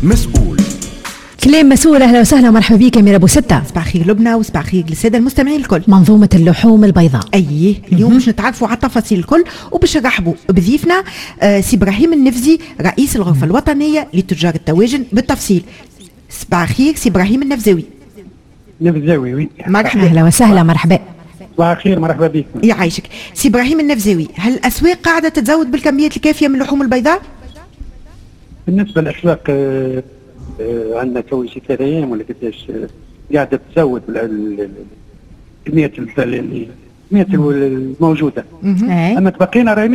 مسؤول. كلام مسؤول. اهلا وسهلا ومرحبا بك يا ميرا ابو ستة. صباح خير لبنى وصباح خير للساده المستمعين الكل. منظومه اللحوم البيضاء اليوم باش نتعرفوا على التفاصيل الكل وباش نرحبوا بضيفنا سي ابراهيم النفزي رئيس الغرفه الوطنيه لتجار التواجن بالتفصيل. صباح خير سي ابراهيم النفزاوي. وي مرحبا. اهلا وسهلا مرحبا. صباح خير مرحبا بك. يعيشك سي ابراهيم النفزاوي. هل الاسواق قاعده تتزود بالكميات الكافيه من اللحوم البيضاء؟ بالنسبه للاسواق عندنا تو شي 3 ايام ولا قداش قاعده تزود كميه الموجوده. اما تبقينا راهي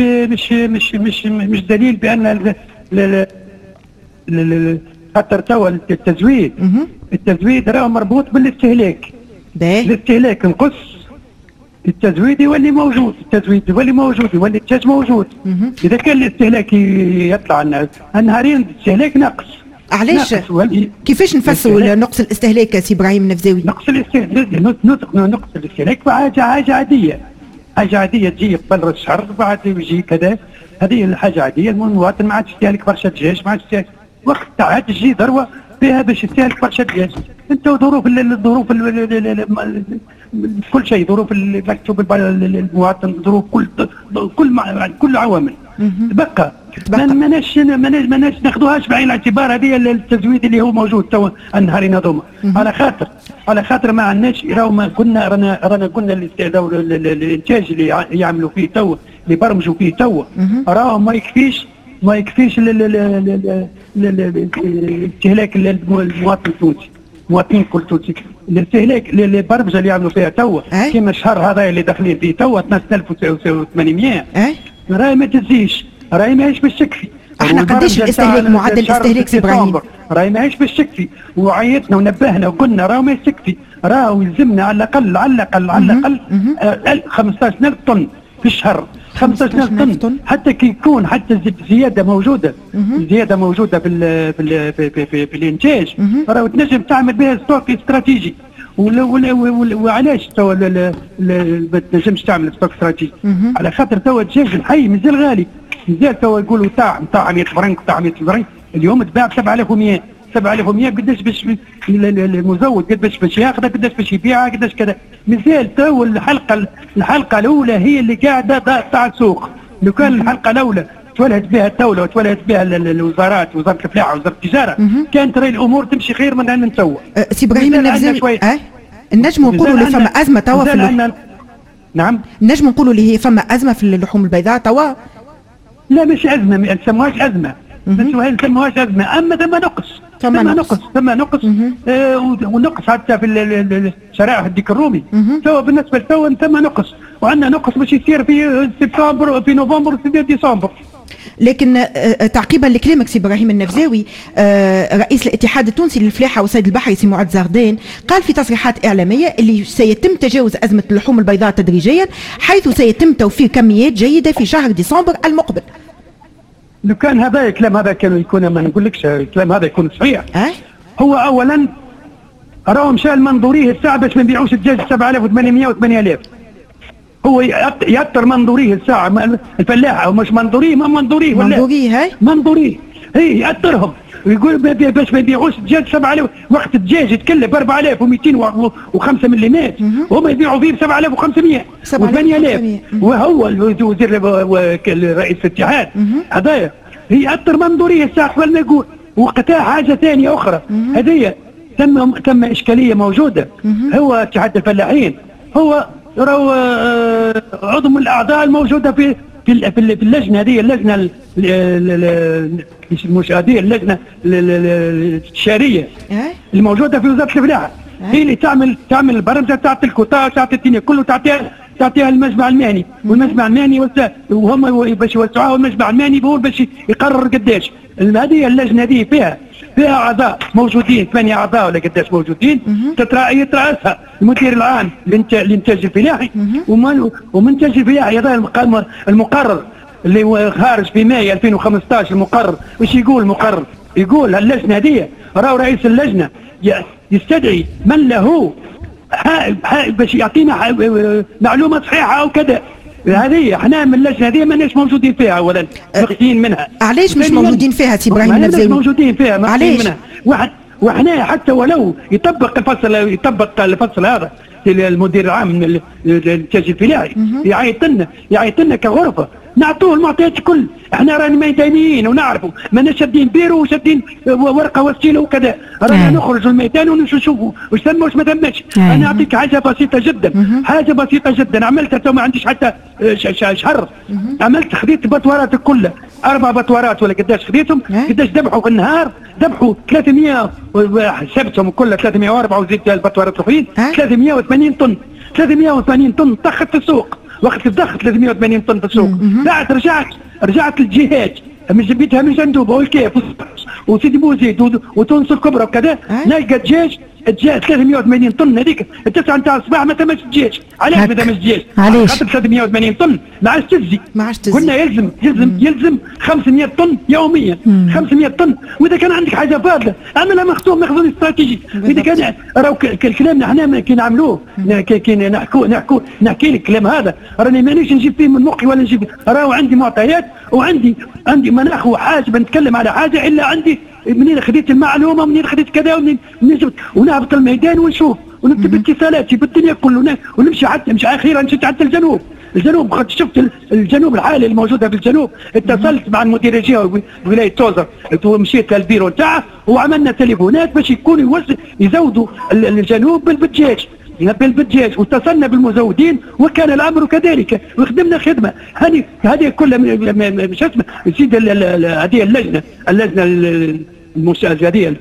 مش دليل بان خاطر توا التزويد راه مربوط بالاستهلاك. الاستهلاك نقص التزويد يولي موجود، يولي الدجاج موجود. اذا كان الاستهلاك يطلع النهارين الاستهلاك ناقص. علاش؟ كيفاش نفسروا نقص الاستهلاك سي ابراهيم النفزاوي؟ نقص الاستهلاك حاجه عاديه تجي قبل الشهر بعد يجي كذا، هذه الحاجه عاديه. المواطن ما عادش يستهلك برشا دجاج، ما عادش يستهلك وقت عاد تجي ذروه فيها باش يستهلك برشا دجاج. انت ظروف كل شيء، ظروف مكتوب المواطن، ظروف كل عوامل تبقى ماناش ناخذوهاش بعين الاعتبار. هذه التزويد اللي هو موجود تو النهارين هذوما على خاطر ما عندناش. رانا قلنا الانتاج اللي يعملوا فيه تو، اللي برمجوا فيه تو، راهم ما يكفيش الاستهلاك المواطن التونسي، المواطنين كل تونسي. الاستهلاك البرمجه اللي يعملوا فيها توا كما الشهر هذا اللي داخلين فيه توا 12800 راهي ما تزيش، راهي ماهيش باش تكفي. احنا قداش الاستهلاك، معدل الاستهلاك سي ابراهيم؟ راهي ماهيش باش تكفي، وعيطنا ونبهنا وقلنا راهو ماهيش تكفي، راهو يلزمنا على الاقل 15000 طن في الشهر. 15000 طن حتى كي يكون حتى زياده موجوده في الانتاج، راهو تنجم تعمل بها ستوك استراتيجي. وعلاش توا ما تنجمش تعمل ستوك استراتيجي؟ على خاطر توا الدجاج الحي مازال غالي، مازال توا يقولوا تاع 100 فرنك، تاع 100 فرنك، اليوم تباع ب 7100. 7100 قداش باش المزود باش ياخذها، قداش باش يبيعها، قداش كذا. مازال تو الحلقه الاولى هي اللي قاعده تاع السوق. لو كان الحلقه الاولى تولهت بها الدوله وتولهت بها الوزارات، وزاره الفلاحه وزاره التجاره، كانت راهي الامور تمشي خير من عندنا توا. سي ابراهيم النفزاوي، نجموا نقولوا اللي فما ازمه توا في اللحوم؟ نعم نجموا نقولوا اللي هي فما ازمه في اللحوم البيضاء توا؟ لا مش ازمه، ما نسموهاش ازمه، اما ثم نقص ونقص حتى في الشرائح الديك الرومي. تو بالنسبه لتو ثم نقص، وعندنا نقص باش يصير في سبتمبر، في نوفمبر، في ديسمبر. لكن تعقيبا لكلامك سي ابراهيم النفزاوي، رئيس الاتحاد التونسي للفلاحه والصيد البحري سي معد زغدان قال في تصريحات اعلاميه اللي سيتم تجاوز ازمه اللحوم البيضاء تدريجيا، حيث سيتم توفير كميات جيده في شهر ديسمبر المقبل. لو كان هذا الكلام هذا كان يكون، ما نقولكش الكلام هذا يكون صحيح. هو اولا راهو مشى المنظوريه الساعه باش ما نبيعوش الدجاج 7800 و8000. هو يأثر منظوريه الساعه الفلاحه، او مش منظوريه، ما منظوريه ولا منظوريه هي يأثرهم، ويقول باش ما يبيعوش الدجاج 7000 وقت الدجاج يتكلف 4205 ملم، وهم يبيعوا فيه ب 7500 و8000. وهو الوزير رئيس الاتحاد هذايا هي يأثر منظوريه الساعه قبل ما يقول. وقتها حاجه ثانيه اخرى، هذه ثم اشكاليه موجوده. هو اتحاد الفلاحين هو راهو عضو من الاعضاء الموجوده في اللجنه هذه، اللجنه اللجنه الاستشاريه الموجوده في وزاره الفلاحه، هي اللي تعمل البرمجه تاعت الكوتا، تاعت الدنيا كله، تعطيها المجمع المهني، والمجمع المهني وهم باش يوسعوها، والمجمع المهني هو باش يقرر قداش. هذه اللجنه هذه فيها اعضاء موجودين، 8 اعضاء ولا قداش موجودين، يترأسها المدير العام للانتاج الفلاحي. ومنتج الفلاحي هذا المقرر اللي هو خارج في ماي 2015. المقرر وش يقول؟ المقرر يقول اللجنه هذه راهو رئيس اللجنه يستدعي من له باش يعطينا معلومه صحيحه او كذا، هذه احنا من اللجنه هذه ماناش موجودين فيها اولا، مخفيين منها. علاش مش موجودين فيها سي ابراهيم النبزاوي؟ مش موجودين فيها، مخفيين منها. وحنا حتى ولو يطبق الفصل هذا المدير العام للانتاج الفلاحي يعيط لنا كغرفه نعطوه المعطيات الكل. احنا راني ميدانيين ونعرفوا ماناش شادين بيرو وشادين ورقه وستيله وكذا، رانا نخرجوا الميدان ونشوفوا واش ثم واش ما ثماش. انا نعطيك حاجه بسيطه جدا، عملتها تو ما عنديش حتى شهر. خذيت بطورات كلها 4 بطورات ولا قداش خذيتهم، قداش ذبحوا في النهار، ذبحوا 300 حسبتهم كلها 304 وزيد البطورات الاخرين 380 طن 380 طن طخت في السوق. وقت الضغط 380 طن في السوق. بعد رجعت للجهات من جبتها من جندوبه والكيف وسيدي بوزيد وتونس الكبرى وكذا، نلقى الدجاج 380 طن. هذيك التسعه نتاع الصباح ما تمش الدجاج. علاش ما تمش الدجاج؟ علاش؟ خاطر 380 طن ما عادش تجزي. قلنا يلزم 500 طن يوميا. 500 طن. واذا كان عندك حاجه فاضله اعملها مخزون استراتيجي. اذا كان راهو كلامنا احنا كي نعملوه كي نحكي لك الكلام هذا راني مانيش نجيب فيه من مخي ولا نجيب، راهو عندي معطيات وعندي مناخ وحاجه بنتكلم على حاجه الا عندي منين خديت المعلومه ومنين خديت كذا ومنين جبت، ونهبط الميدان ونشوف ونكتب اتصالاتي بالدنيا كله ونمشي حتى اخيرا مشيت حتى الجنوب شفت الجنوب الحالي الموجوده في الجنوب. اتصلت مع المدير الجهوي بولايه توزر ومشيت للبيرو نتاعه وعملنا تليفونات باش يكونوا يزودوا الجنوب بالدجاج واتصلنا بالمزودين وكان الامر كذلك وخدمنا خدمه. هذه كلها مش اسمه سيد هذه اللجنه هذه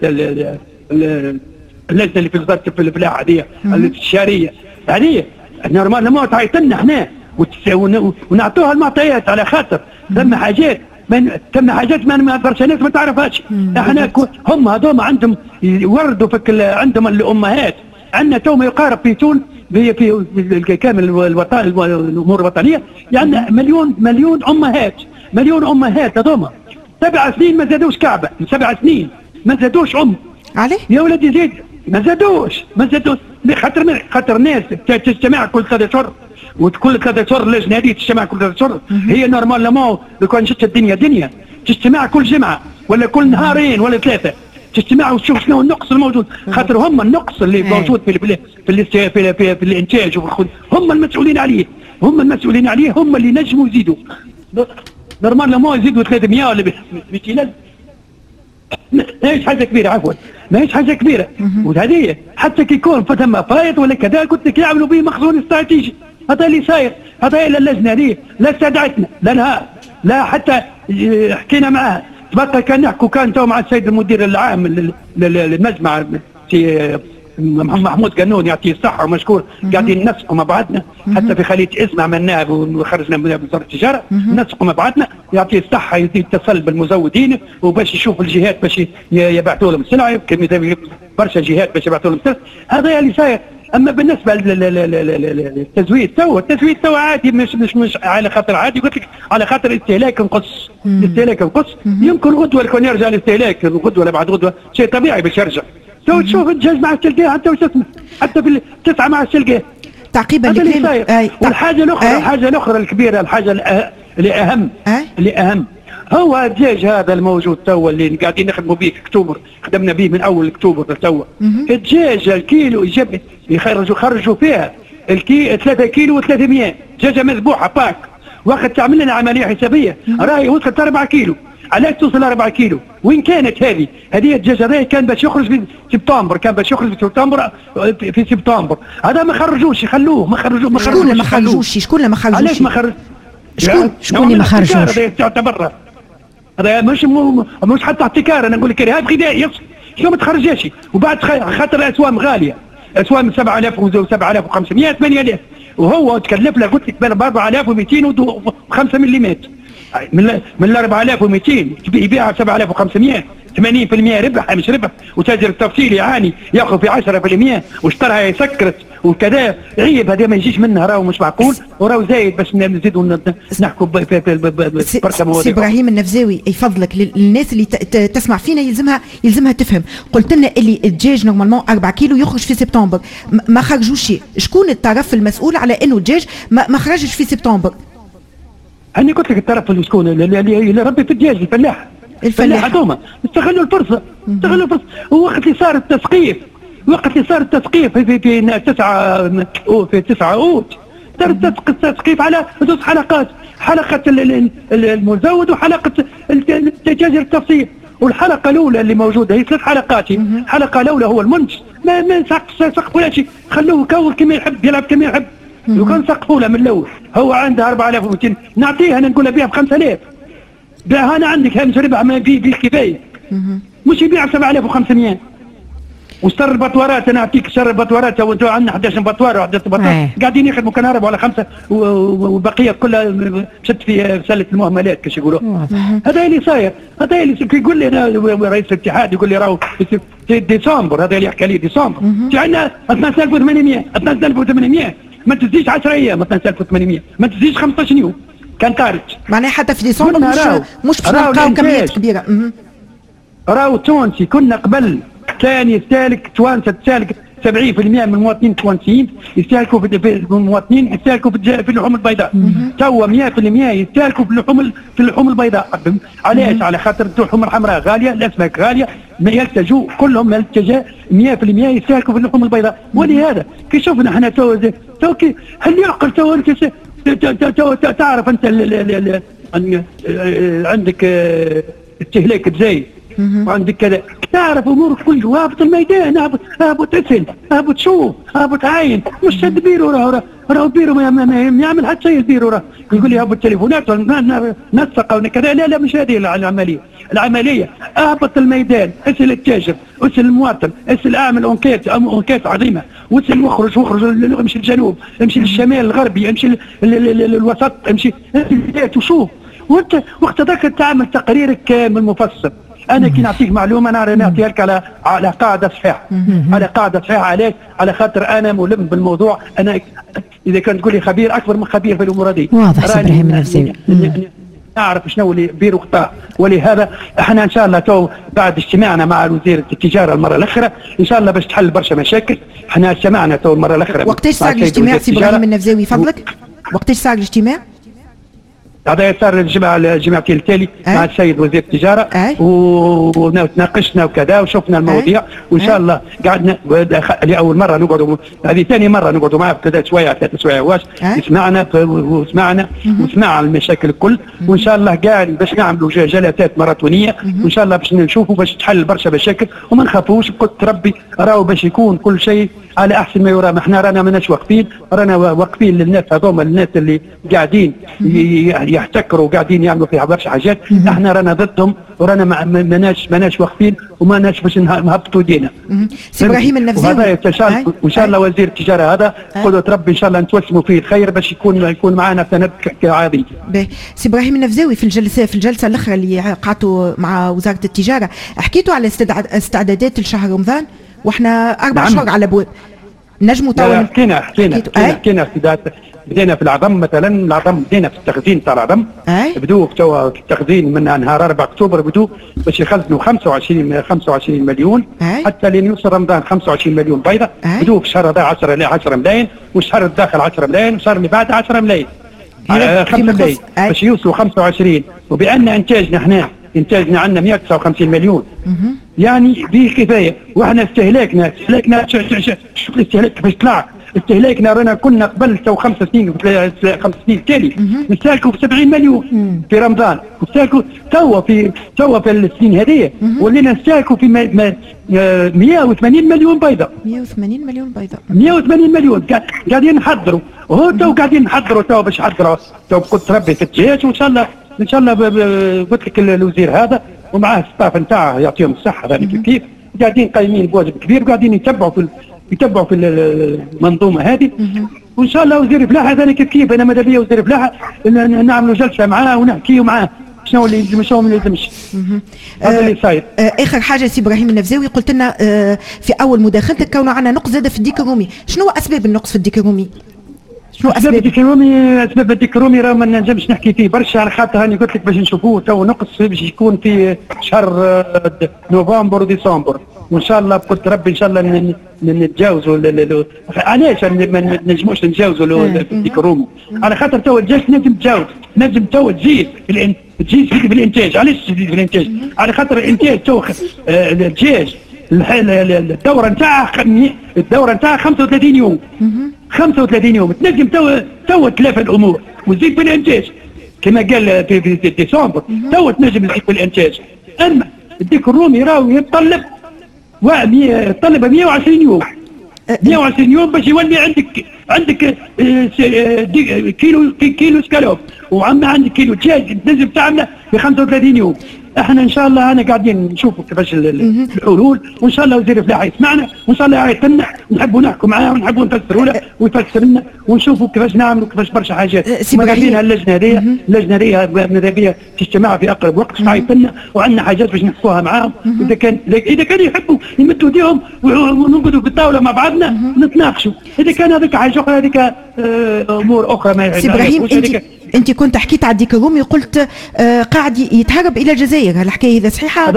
اللجنه اللي في وزاره الفلاحه هذه الاستشاريه هذه نورمال ما تعيط لنا احنا ونعطوها المعطيات على خاطر ثم حاجات ما برشا ناس ما تعرفهاش. احنا هم هذوما عندهم يوردوا عندهم الامهات. عندنا تو ما يقارب في تونس في كامل الامور الوطنيه يعني مليون امهات هذوما 7 سنين ما زادوش كعبه. 7 سنين ما زادوش عليه يا ولدي زيد ما زادوش خاطر ناس تجتمع كل 3 اشهر وكل 3 اشهر اللجنه هذه تجتمع كل 3 اشهر. هي نورمالمون لو كان شفت الدنيا تجتمع كل جمعه ولا كل نهارين ولا 3 تجتمع وتشوف شنو النقص الموجود. خاطر هم النقص اللي موجود في الانتاج هم المسؤولين عليه هم اللي نجموا يزيدوا نورمالمون يزيدوا 300 ولا 200. ماهيش حاجه كبيره عفوا ماهيش حاجه كبيره. وهذه حتى كي يكون ثم فايض ولا كذا قلت لك يعملوا به مخزون استراتيجي. هذا اللي صاير. هذا الى اللجنه هذه لا استدعتنا لا نهار لا حتى حكينا معها. تبقى كان نحكوا كان تو مع السيد المدير العام للمجمع سي محمود قانون يعطيه الصحه ومشكور قاعدين ننسقوا مع بعضنا حتى في خليه اسمع عملناها وخرجنا من وزاره التجاره ننسقوا مع بعضنا يعطيه الصحه يتصل بالمزودين وباش يشوف الجهات باش يبعثوا لهم السلعه كم برشا جهات باش يبعثوا لهم السلعه. هذا اللي صاير. اما بالنسبه للتزويد تو عادي مش على خاطر عادي قلت لك على خاطر الاستهلاك نقص. يمكن غدوه يكون يرجع الاستهلاك غدوه ولا بعد غدوه شيء طبيعي باش يرجع. تو تشوف الدجاج مع السلقاه حتى وش اسمه حتى في 9 مع السلقاه. تعقيبا لكلامك والحاجه الاخرى الكبيره الحاجه اللي اهم هو الدجاج هذا الموجود تو اللي قاعدين نخدموا به في اكتوبر. خدمنا به من اول اكتوبر تو. الدجاج الكيلو يخرجوا فيها 3 كيلو و300 دجاجه مذبوحه باك. وقت تعمل لنا عمليه حسابيه راهي وصلت 4 كيلو. علاش توصل 4 كيلو؟ وين كانت هذه الدجاجه هذه كان باش يخرج في سبتمبر في سبتمبر هذا ما خرجوش يخلوه ما خرجوش. شكون اللي ما خرجوش؟ علاش ما خرج؟ شكون اللي ما خرجوش؟ هذا تعتبر هذا مش حتى احتكار. انا نقول لك ارهاب غذائي شنو ما تخرجش. وبعد خاطر الاسوام غاليه اسوام 7000 و 7500 8000 وهو تكلف له قلت لك بين 4200 و5 ملم من 4200 يبيعها ب 7500 80% ربح مش ربح. وتاجر التفصيل يعاني ياخذ في 10% واشتراها يسكرت وكذا عيب. هذا ما يجيش منها راهو مش معقول وراهو زايد باش نزيدوا نحكوا برشا مواضيع. سي ابراهيم النبزاوي يفضلك للناس اللي تسمع فينا يلزمها تفهم. قلت لنا اللي الدجاج نورمالمون 4 كيلو يخرج في سبتمبر ما خرجوش. شكون الطرف المسؤول على انه الدجاج ما خرجش في سبتمبر؟ هاني قلت لك الطرف السكون اللي ربي في الدجاج الفلاح هذوما استغلوا الفرصه ووقت اللي صار التثقيف في 9 اوت صار التثقيف على 2 حلقات، حلقه المزود وحلقه التجاجر التفصيل. والحلقه الاولى اللي موجوده هي 3 حلقات. الحلقه الاولى هو المنتج ما سقف ولا شيء، خلوه يكون كما يحب، يلعب كما يحب. لو كان سقفوا له من الاول هو عنده 4200 نعطيه، انا نقول له بيع ب 5000، بيع انا عندك هامش ربح ما فيه بالكفايه، مش يبيع 7500. وشر البطوارات انا اعطيك شر البطوارات، وانتم عندنا 11 بطوار و11 بطوار قاعدين يخدموا كنهربوا على 5 وبقيه كلها مشت في سله المهملات كاش يقولوا. هذا اللي صاير، هذا اللي يقول لي انا رئيس الاتحاد يقول لي راهو في ديسمبر، هذا اللي يحكي لي ديسمبر عندنا 12800 ما تزيدش 10 ايام، 12800 ما تزيدش 15 يوم كان خارج. معناها حتى في ديسمبر مش باش نلقاو كميات كبيره. راهو تونسي كنا قبل كان يستهلك توانسه تستهلك 70% من المواطنين التوانسيين يستهلكوا في المواطنين يستهلكوا في اللحوم البيضاء. توا 100% يستهلكوا في اللحوم البيضاء. علاش؟ على خاطر اللحوم الحمراء غاليه، الاسماك غاليه، ما يلتجوا كلهم 100% يستهلكوا في اللحوم البيضاء. ولهذا كي شفنا احنا تو كي هل يعقل تو انت تعرف انت عندك استهلاك بزايد وعندك كذا، تعرف امورك كلها، هابط الميدان، هابط اسهل، هابط شوف، هابط عاين، مش شد بيرو، راهو بيرو ما يعمل حتى شيء البيرو، راه يقول لي هابط التليفونات نسق وكذا. لا مش هذه العمليه اهبط الميدان، اسال التاجر، اسال المواطن، اسال اعمل انكيت عظيمه، واسال واخرج امشي للجنوب، امشي للشمال الغربي، امشي للوسط، امشي وشوف. وانت وقت ذاك تعمل تقريرك كامل مفصل. انا كي نعطيك معلومه انا نعطيها لك على قاعده صحيحه، على قاعده صحيحه. علاش؟ على خاطر انا ملم بالموضوع. انا اذا كان تقول لي خبير اكبر من خبير في الامور هذه. واضح سي ابراهيم النفساوي. نعرف شنو اللي بير وقطاع. ولهذا احنا ان شاء الله تو بعد اجتماعنا مع وزير التجاره المره الاخرى ان شاء الله باش تحل برشا مشاكل. احنا اجتمعنا تو المره الاخرى. وقتاش صار الاجتماع سي ابراهيم النفساوي فضلك؟ وقتاش صار الاجتماع؟ هذا صار الجمعتين التالي مع السيد وزير التجاره وتناقشنا وكذا وشفنا المواضيع وان شاء الله قعدنا لاول مره نقعدوا، هذه ثاني مره نقعدوا معاه ثلاث سوايع واش سمعنا وسمع المشاكل الكل. وان شاء الله قاعد باش نعملوا جلسات ماراثونيه وان شاء الله باش نشوفوا باش تحل برشا مشاكل وما نخافوش. قلت ربي راهو باش يكون كل شيء على احسن ما يرام. احنا رانا ماناش واقفين، رانا واقفين للناس هذوما، الناس اللي قاعدين يحتكروا وقاعدين يعملوا فيها برشا حاجات. احنا رانا ضدهم ورانا ماناش واقفين وماناش باش نهبطوا يدينا. سي ابراهيم النفساوي وان شاء الله وزير التجاره هذا قدرة ربي ان شاء الله نتوسموا فيه الخير باش يكون معنا سند كعادي. سي ابراهيم النفساوي في الجلسه الاخرى اللي قعدتوا مع وزاره التجاره حكيتوا على استعدادات لشهر رمضان واحنا 4 شهور على بواب. نجموا توا حكينا بدينا في العظم مثلا. العظم بدينا في التخزين تاع العظم. بدو توا في التخزين من نهار 4 اكتوبر بدو باش يخزنوا 25 مليون حتى لين يوصل رمضان 25 مليون بيضه. بدو في الشهر هذا 10 ملايين والشهر الداخل 10 ملايين والشهر اللي بعده 10 ملايين 5 ملايين باش يوصلوا 25. وبان انتاجنا عندنا 159 مليون يعني به كفايه. واحنا استهلاكنا شوف الاستهلاك كيفاش طلع. استهلاكنا رانا كنا قبل تو 5 سنين تالي نستهلكوا في 70 مليون في رمضان، نستهلكوا توا في السنين هذه ولينا نستهلكوا في 180 مليون بيضه. 180 مليون قاعدين نحضروا تو قاعدين نحضروا تو باش نحضروا تو قلت ربي في الجيش وان شاء الله قلت لك الوزير هذا ومعاه الستاف نتاعه يعطيهم الصحه ذلك كيف قاعدين قايمين بواجب كبير وقاعدين يتبعوا في المنظومه هذه. وان شاء الله وزير فلاحه ذلك كيف. انا ماذا بيا وزير فلاحه نعملوا جلسه معاه ونحكيوا معاه شنو اللي يلزم شنو ما يلزمش. هذا اللي صاير. اخر حاجه سي ابراهيم النفساوي قلت لنا في اول مداخلتك كونه عندنا نقص زاد في الديك الرومي. شنو اسباب النقص في الديك الرومي؟ شنو اسباب الديك الرومي؟ راه ما نجمش نحكي فيه برشا على خاطر هاني قلت لك باش نشوفوه تو نقص باش يكون في شهر نوفمبر وديسمبر. وان شاء الله بقدر ربي ان شاء الله نتجاوزوا. علاش ما نجموش نتجاوزوا ديك الرومي؟ على خاطر تو الجيش نجم تجاوز، نجم تو تزيد تزيد في الانتاج. علاش تزيد في الانتاج؟ على خاطر الانتاج تو الجيش الدوره نتاعها 35 يوم. 35 يوم تنجم تو تلافى الامور وتزيد في الانتاج كما قال في ديسمبر. تو تنجم تزيد في الانتاج. اما الديك الرومي راهو يتطلب 120 يوم. 120 يوم باش يولي عندك كيلو سكالوب، وعما عندك كيلو دجاج تنجم تعمله في 35 يوم. احنا ان شاء الله انا قاعدين نشوفوا كيفاش الحلول، وان شاء الله وزير الفلاحه يسمعنا، وان شاء الله يعيطنا، نحبوا نحكوا معاه ونحبوا نفسروا له ويفسر لنا، ونشوفوا كيفاش نعملوا كيفاش برشا حاجات. ماذا اللجنه هذه ماذا بها تجتمع في اقرب وقت تعيط لنا، وعندنا حاجات باش نحكوها معاهم. اذا كان يحبوا يمدوا ايديهم ونقعدوا بالطاوله مع بعضنا نتناقشوا. اذا كان هذيك حاجه اخرى، هذيك امور اخرى ما سي ابراهيم. انت كنت حكيت على الديك الرومي قلت قاعد يتهرب الى الجزائر، الحكايه هذه صحيحه؟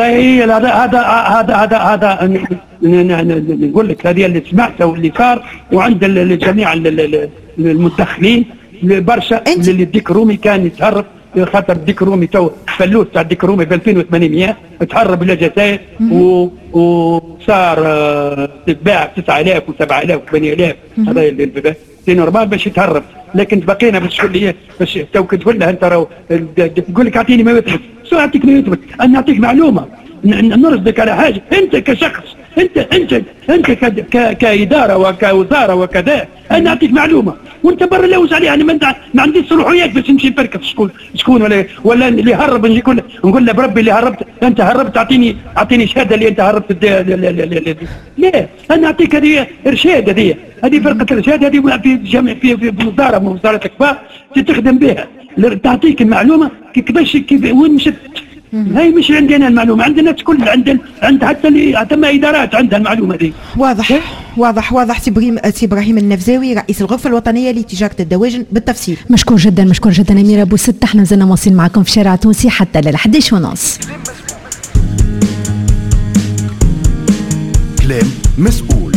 هذا نقول لك هذه اللي سمعته واللي صار، وعند الجميع المدخلين برشا اللي الديك الرومي كان يتهرب. خاطر الديك الرومي تو فلوس تاع الديك الرومي ب 2800 تهرب الى الجزائر، وصار تتباع 9000 و7000 و8000. هذا نورمال باش يتهرب. لكن بقينا باش تقول لي باش تو تقول له انت راهو تقول لك اعطيني ما يثبت. شو اعطيك ما يثبت؟ انا نعطيك معلومه، نرصدك على حاجه. انت كشخص، انت كاداره وكوزاره وكذا، انا نعطيك معلومه وانت برا لوز عليها. انا ما عنديش صلاحيات باش نمشي نفركس شكون ولا اللي هرب. نقول له بربي اللي هربت انت هربت اعطيني شهاده اللي انت هربت. لا، انا نعطيك هذه ارشاد. هذه فرقه الارشاد، هذه في وزاره الكبار تخدم بها، تعطيك المعلومه كيفاش وين مشت. هاي مش عندنا المعلومه، عند الناس كل عند حتى ما ادارات عندها المعلومه دي. واضح. سي ابراهيم النفزاوي رئيس الغرفه الوطنيه لتجاره الدواجن بالتفصيل. مشكور جدا أميرة بوستة. احنا زلنا مواصلين معكم في شارع تونسي حتى لل 11:30. كلام مسؤول.